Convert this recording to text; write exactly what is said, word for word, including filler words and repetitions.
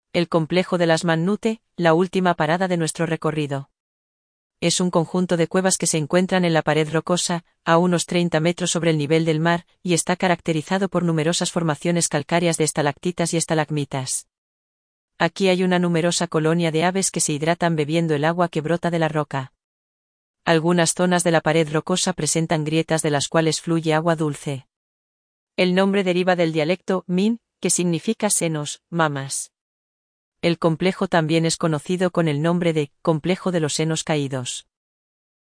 El complejo de las Mannute, la última parada de nuestro recorrido. Es un conjunto de cuevas que se encuentran en la pared rocosa, a unos treinta metros sobre el nivel del mar, y está caracterizado por numerosas formaciones calcáreas de estalactitas y estalagmitas. Aquí hay una numerosa colonia de aves que se hidratan bebiendo el agua que brota de la roca. Algunas zonas de la pared rocosa presentan grietas de las cuales fluye agua dulce. El nombre deriva del dialecto min, que significa senos, mamas. El complejo también es conocido con el nombre de Complejo de los Senos Caídos.